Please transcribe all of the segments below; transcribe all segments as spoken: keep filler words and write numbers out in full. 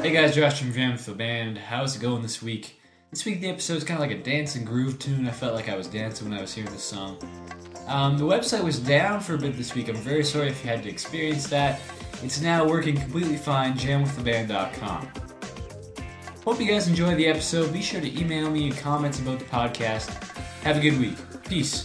Hey guys, Josh from Jam with the Band. How's it going this week? This week the episode is kind of like a dance and groove tune. I felt like I was dancing when I was hearing this song. Um, the website was down for a bit this week. I'm very sorry if you had to experience that. It's now working completely fine, jam with the band dot com. Hope you guys enjoy the episode. Be sure to email me your comments about the podcast. Have a good week. Peace.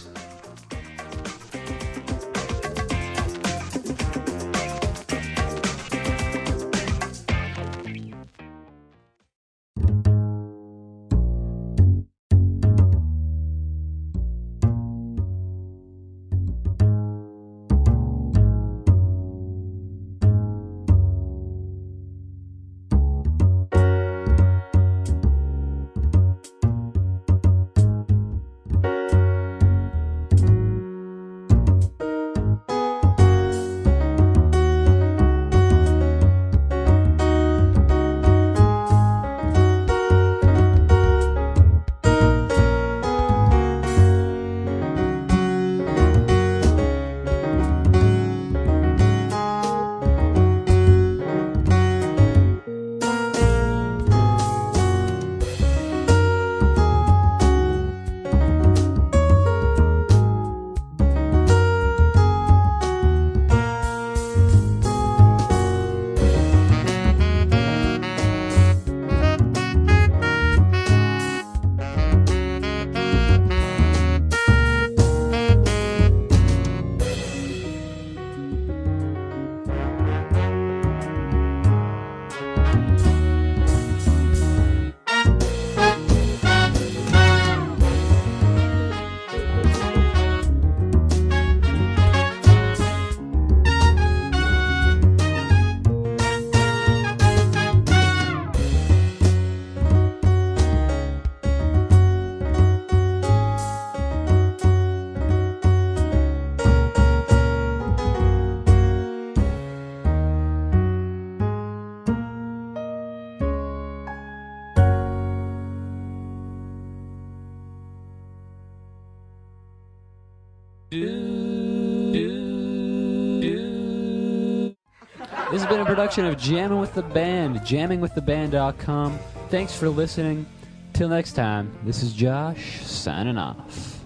This has been a production of Jamming with the Band, jamming with the band dot com. Thanks for listening. Till next time, this is Josh signing off.